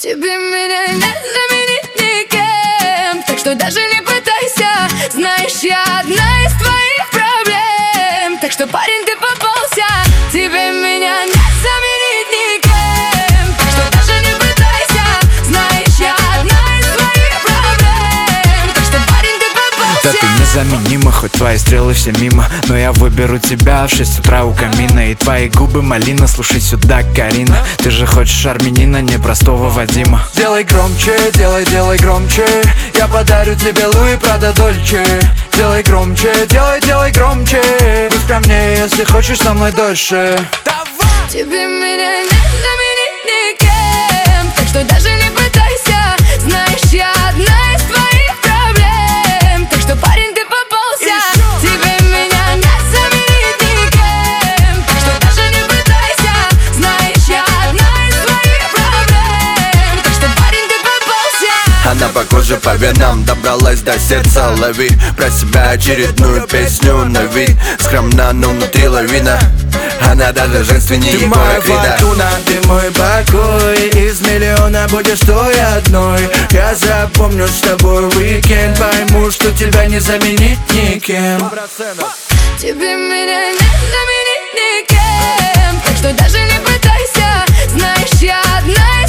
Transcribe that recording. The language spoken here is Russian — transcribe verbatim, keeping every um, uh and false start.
Тебе меня не заменить никем, так что даже не пытайся. Знаешь, я одна из твоих проблем, так что, парень, ты попался. Тебе меня не заменить никем, так что даже не пытайся. Знаешь, я одна из твоих проблем, так что, парень, ты попался. Да ты незаменима, хоть твои стрелы все мимо, но я выберу тебя в шесть утра у камина. И твои губы малина, слушай сюда, Карина. Ты же хочешь армянина, не простого Вадима. Делай громче, делай, делай громче. Я подарю тебе Луи Прада Дольче. Делай громче, делай, делай громче. Будь ко мне, если хочешь со мной дольше. Тебе меня не заменить никем, так что даже не пытайся. Знаешь, я одна из твоих проблем, так что, парень, ты попался. Тебе меня не заменить никем, так что даже не пытайся. Знаешь, я одна из твоих проблем, так что, парень, ты попался. Она по коже, по венам добралась до сердца. Лови про себя очередную песню на вид. Скромна, но внутри лавина. Она даже женственнее Ты моя Квакрида. фортуна, ты мой покой. Из миллиона будешь той одной. Я запомню с тобой уикенд. Пойму, что тебя не заменить никем. Тебе меня не заменить никем, так что даже не пытайся. Знаешь, я одна